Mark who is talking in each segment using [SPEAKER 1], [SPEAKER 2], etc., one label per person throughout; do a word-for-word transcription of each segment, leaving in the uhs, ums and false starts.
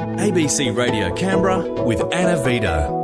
[SPEAKER 1] A B C Radio Canberra with Anna Vito.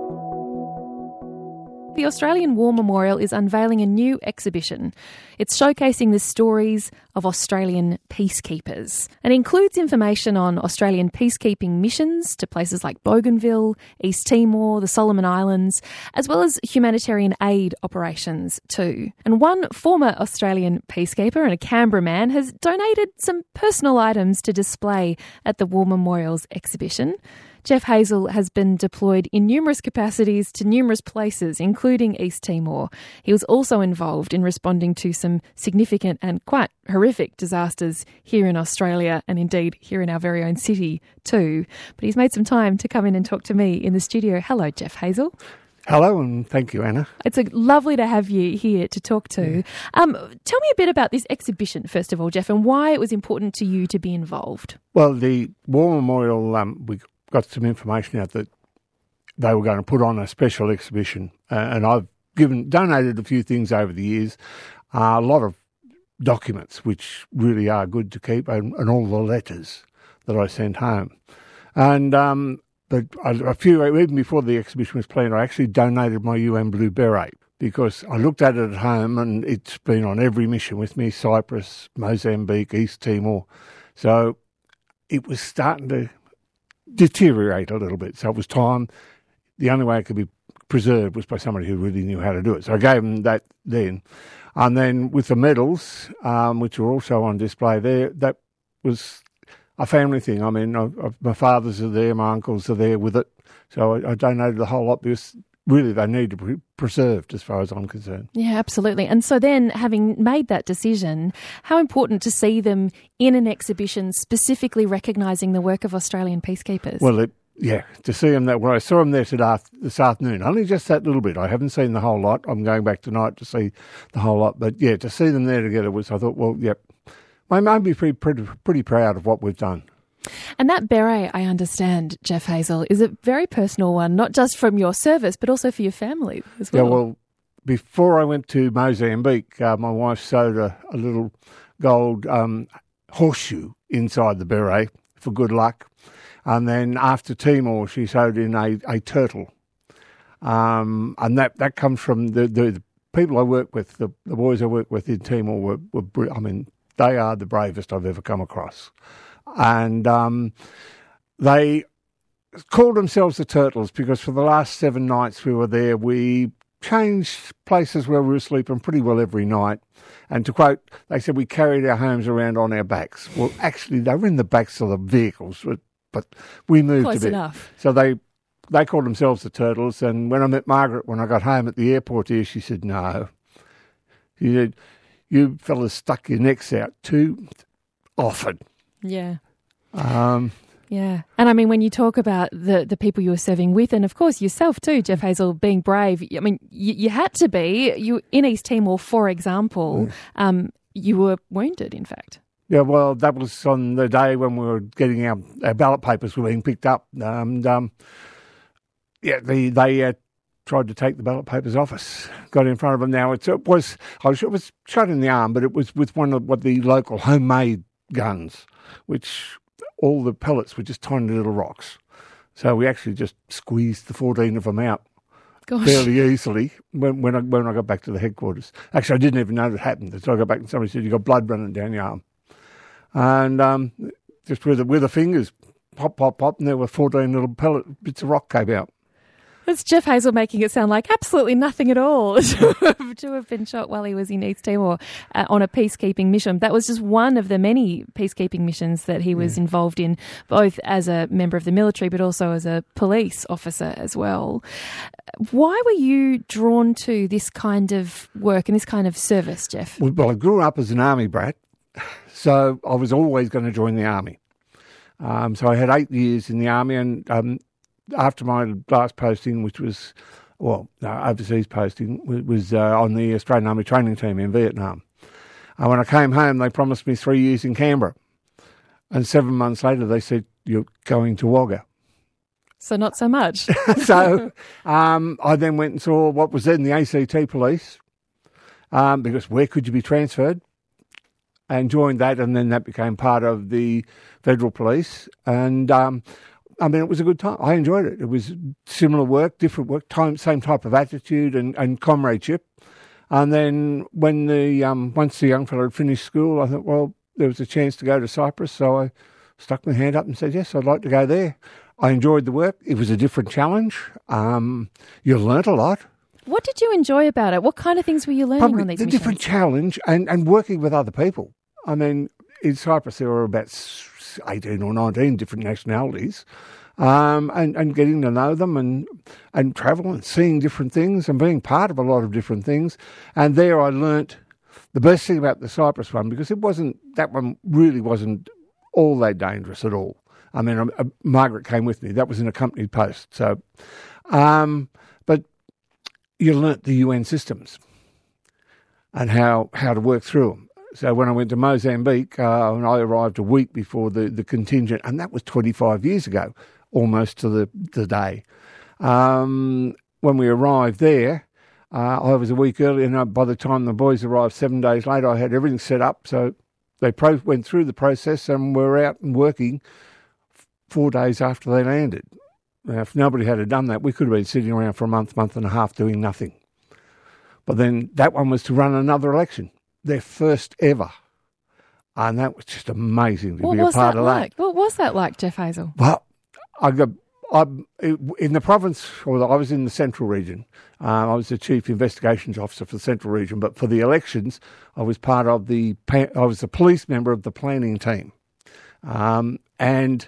[SPEAKER 2] The Australian War Memorial is unveiling a new exhibition. It's showcasing the stories of Australian peacekeepers and includes information on Australian peacekeeping missions to places like Bougainville, East Timor, the Solomon Islands, as well as humanitarian aid operations too. And one former Australian peacekeeper and a Canberra man has donated some personal items to display at the War Memorial's exhibition. Jeff Hazel has been deployed in numerous capacities to numerous places, including East Timor. He was also involved in responding to some significant and quite horrific disasters here in Australia and indeed here in our very own city too. But he's made some time to come in and talk to me in the studio. Hello, Jeff Hazel.
[SPEAKER 3] Hello, and thank you, Anna.
[SPEAKER 2] It's a, lovely to have you here to talk to. Yeah. Um, tell me a bit about this exhibition, first of all, Jeff, and why it was important to you to be involved.
[SPEAKER 3] Well, the War Memorial, um, we got some information out that they were going to put on a special exhibition, uh, and I've given donated a few things over the years, uh, a lot of documents which really are good to keep, and, and all the letters that I sent home. And um, but a, a few, even before the exhibition was planned, I actually donated my U N Blue Beret because I looked at it at home and it's been on every mission with me, Cyprus, Mozambique, East Timor. So it was starting to deteriorate a little bit. So it was time. The only way it could be preserved was by somebody who really knew how to do it. So I gave them that then. And then with the medals, um, which were also on display there, that was a family thing. I mean, I, I, my fathers are there, my uncles are there with it. So I, I donated the whole lot because really they need to be preserved as far as I'm concerned.
[SPEAKER 2] Yeah, absolutely. And so then, having made that decision, how important to see them in an exhibition specifically recognising the work of Australian peacekeepers?
[SPEAKER 3] Well, it, yeah, to see them that, well, I saw them there today, this afternoon, only just that little bit. I haven't seen the whole lot. I'm going back tonight to see the whole lot. But yeah, to see them there together was, I thought, well, yep, I might be pretty, pretty, pretty proud of what we've done.
[SPEAKER 2] And that beret, I understand, Jeff Hazel, is a very personal one, not just from your service, but also for your family as well.
[SPEAKER 3] Yeah, well, before I went to Mozambique, uh, my wife sewed a, a little gold um, horseshoe inside the beret for good luck. And then after Timor, she sewed in a, a turtle. Um, and that, that comes from the, the, the people I work with, the, the boys I work with in Timor were, were, I mean, they are the bravest I've ever come across. And um, they called themselves the Turtles because for the last seven nights we were there, we changed places where we were sleeping pretty well every night. And to quote, they said we carried our homes around on our backs. Well, actually, they were in the backs of the vehicles, but, but we moved
[SPEAKER 2] Close
[SPEAKER 3] a bit.
[SPEAKER 2] Enough.
[SPEAKER 3] So they they called themselves the Turtles. And when I met Margaret, when I got home at the airport here, she said, no. She said, you fellas stuck your necks out too often.
[SPEAKER 2] Yeah.
[SPEAKER 3] Um,
[SPEAKER 2] yeah. And I mean, when you talk about the, the people you were serving with, and of course yourself too, Jeff Hazel, being brave, I mean, you, you had to be. You in East Timor, for example, mm. um, you were wounded, in fact.
[SPEAKER 3] Yeah, well, that was on the day when we were getting our, our ballot papers were being picked up. And, um, yeah, the, they uh, tried to take the ballot papers off us, got in front of them. Now, it's, it was I was, it was shot in the arm, but it was with one of what the local homemade guns, which all the pellets were just tiny little rocks. So we actually just squeezed the fourteen of them out
[SPEAKER 2] Gosh.
[SPEAKER 3] fairly easily when, when, I, when I got back to the headquarters. Actually, I didn't even know it happened. So I got back and somebody said, you got blood running down your arm. And um, just with the, with the fingers, pop, pop, pop, and there were fourteen little pellet bits of rock came out.
[SPEAKER 2] That's Jeff Hazel making it sound like absolutely nothing at all to, have, to have been shot while he was in East Timor uh, on a peacekeeping mission. That was just one of the many peacekeeping missions that he was yeah. involved in, both as a member of the military but also as a police officer as well. Why were you drawn to this kind of work and this kind of service, Jeff?
[SPEAKER 3] Well, I grew up as an army brat, so I was always going to join the army. Um, so I had eight years in the army, and um, after my last posting, which was, well, no, overseas posting, was uh, on the Australian Army training team in Vietnam. And when I came home, they promised me three years in Canberra. And seven months later, they said, you're going to Wagga.
[SPEAKER 2] So not so much.
[SPEAKER 3] so um, I then went and saw what was then the A C T police, um, because where could you be transferred? and joined that, and then that became part of the Federal Police. And um, I mean, it was a good time. I enjoyed it. It was similar work, different work, time, same type of attitude and, and comradeship. And then when the um, once the young fellow had finished school, I thought, well, there was a chance to go to Cyprus, so I stuck my hand up and said, yes, I'd like to go there. I enjoyed the work. It was a different challenge. Um, you learnt a lot.
[SPEAKER 2] What did you enjoy about it? What kind of things were you learning
[SPEAKER 3] Probably
[SPEAKER 2] on these
[SPEAKER 3] the
[SPEAKER 2] missions?
[SPEAKER 3] different challenge and, and working with other people. I mean, in Cyprus there were about eighteen or nineteen different nationalities, um, and, and getting to know them and, and travel and seeing different things and being part of a lot of different things. And there I learnt the best thing about the Cyprus one, because it wasn't, that one really wasn't all that dangerous at all. I mean, uh, Margaret came with me. That was an accompanied post. So, um, but you learnt the U N systems and how, how to work through them. So when I went to Mozambique, uh, and I arrived a week before the, the contingent, and that was twenty-five years ago, almost to the, the day. Um, when we arrived there, uh, I was a week early, and by the time the boys arrived seven days later, I had everything set up. So they pro- went through the process and were out and working f- four days after they landed. Now, if nobody had done that, we could have been sitting around for a month, month and a half doing nothing. But then that one was to run another election. Their first ever. And that was just amazing to
[SPEAKER 2] what
[SPEAKER 3] be a
[SPEAKER 2] was
[SPEAKER 3] part
[SPEAKER 2] that
[SPEAKER 3] of
[SPEAKER 2] like?
[SPEAKER 3] that.
[SPEAKER 2] What was that like, Jeff Hazel?
[SPEAKER 3] Well, I got, I, in the province, or I was in the Central Region. Uh, I was the Chief Investigations Officer for the Central Region, but for the elections, I was part of the, I was a police member of the planning team. Um, and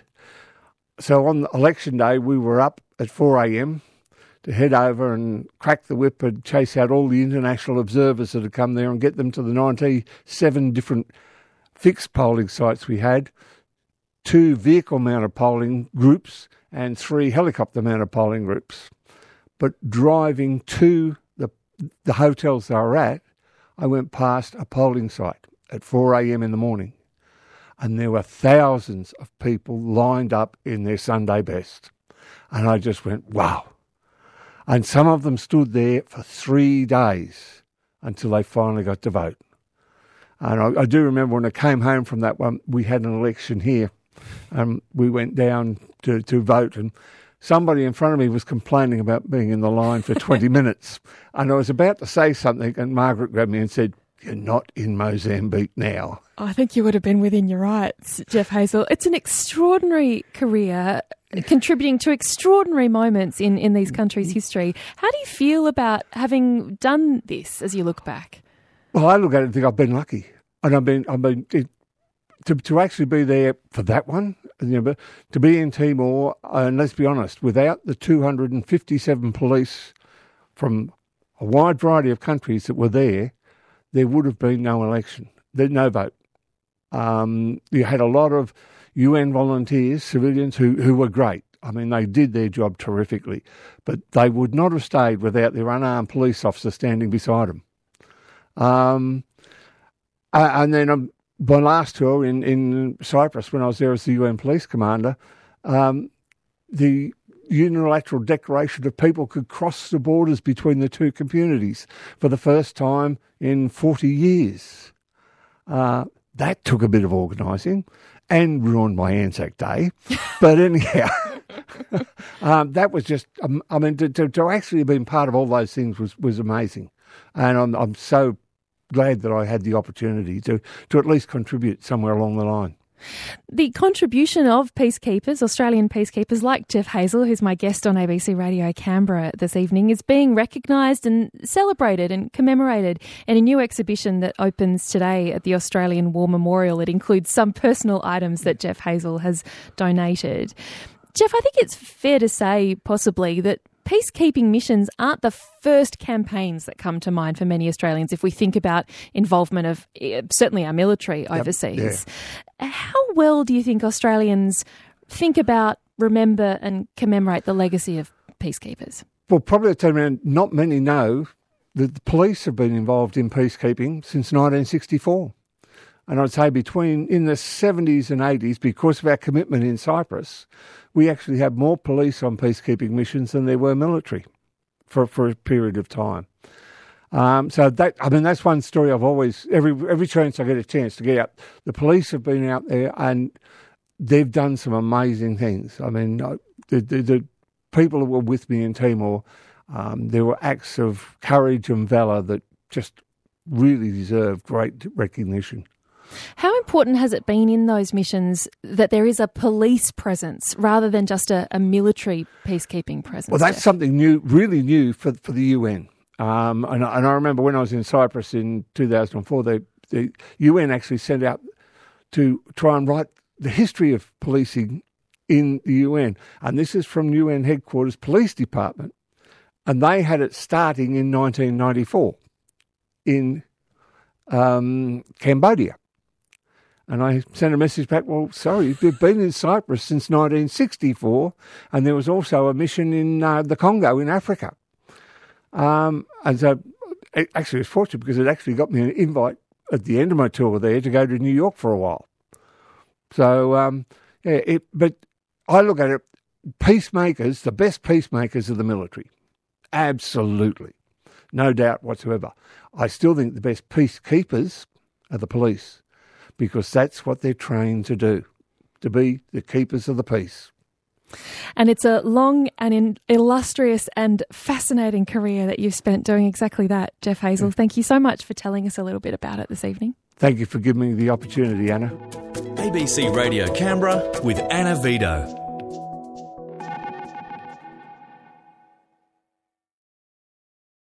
[SPEAKER 3] so on election day, we were up at four a.m. to head over and crack the whip and chase out all the international observers that had come there and get them to the ninety-seven different fixed polling sites we had, two vehicle-mounted polling groups and three helicopter-mounted polling groups. But driving to the the hotels I were at, I went past a polling site at four a.m. in the morning, and there were thousands of people lined up in their Sunday best. And I just went, wow. And some of them stood there for three days until they finally got to vote. And I, I do remember when I came home from that one, we had an election here. Um, we went down to, to vote, and somebody in front of me was complaining about being in the line for twenty minutes. And I was about to say something, and Margaret grabbed me and said, "You're not in Mozambique now."
[SPEAKER 2] I think you would have been within your rights, Jeff Hazel. It's an extraordinary career, contributing to extraordinary moments in, in these countries' history. How do you feel about having done this as you look back?
[SPEAKER 3] Well, I look at it and think I've been lucky. And I've been, I've been it, to, to actually be there for that one, you know, but to be in Timor, and let's be honest, without the two hundred fifty-seven police from a wide variety of countries that were there, there would have been no election, there no vote. Um, you had a lot of U N volunteers, civilians, who, who were great. I mean, they did their job terrifically, but they would not have stayed without their unarmed police officer standing beside them. Um, and then um, my last tour in, in Cyprus, when I was there as the U N police commander, um, the unilateral declaration of people could cross the borders between the two communities for the first time in forty years. Uh, that took a bit of organising and ruined my Anzac Day. But anyhow, um, that was just, um, I mean, to, to, to actually have been part of all those things was, was amazing. And I'm, I'm so glad that I had the opportunity to, to at least contribute somewhere along the line.
[SPEAKER 2] The contribution of peacekeepers, Australian peacekeepers like Jeff Hazel, who's my guest on A B C Radio Canberra this evening, is being recognised and celebrated and commemorated in a new exhibition that opens today at the Australian War Memorial. It includes some personal items that Jeff Hazel has donated. Jeff, I think it's fair to say, possibly, that peacekeeping missions aren't the first campaigns that come to mind for many Australians if we think about involvement of uh, certainly our military
[SPEAKER 3] Yep,
[SPEAKER 2] overseas. Yeah. How well do you think Australians think about, remember and commemorate the legacy of peacekeepers?
[SPEAKER 3] Well, probably I'd turn around, not many know that the police have been involved in peacekeeping since nineteen sixty-four. And I'd say between in the seventies and eighties, because of our commitment in Cyprus, we actually had more police on peacekeeping missions than there were military for, for a period of time. Um, so that, I mean, that's one story I've always, every every chance I get a chance to get out, the police have been out there and they've done some amazing things. I mean, the, the, the people who were with me in Timor, um, there were acts of courage and valour that just really deserve great recognition.
[SPEAKER 2] How important has it been in those missions that there is a police presence rather than just a, a military peacekeeping presence?
[SPEAKER 3] Well, that's
[SPEAKER 2] Jeff?
[SPEAKER 3] something new, really new for for the U N. Um, and, and I remember when I was in Cyprus in two thousand four, the, the U N actually sent out to try and write the history of policing in the U N. And this is from U N Headquarters Police Department. And they had it starting in nineteen ninety-four in um, Cambodia. And I sent a message back, well, sorry, you've been in Cyprus since nineteen sixty-four, and there was also a mission in uh, the Congo in Africa. Um, and so, it actually was fortunate because it actually got me an invite at the end of my tour there to go to New York for a while. So, um, yeah, it, but I look at it, peacemakers, the best peacemakers are the military. Absolutely. No doubt whatsoever. I still think the best peacekeepers are the police because that's what they're trained to do, to be the keepers of the peace.
[SPEAKER 2] And it's a long and illustrious and fascinating career that you've spent doing exactly that, Jeff Hazell. Thank you so much for telling us a little bit about it this evening.
[SPEAKER 3] Thank you for giving me the opportunity, Anna.
[SPEAKER 1] A B C Radio Canberra with Anna Vito.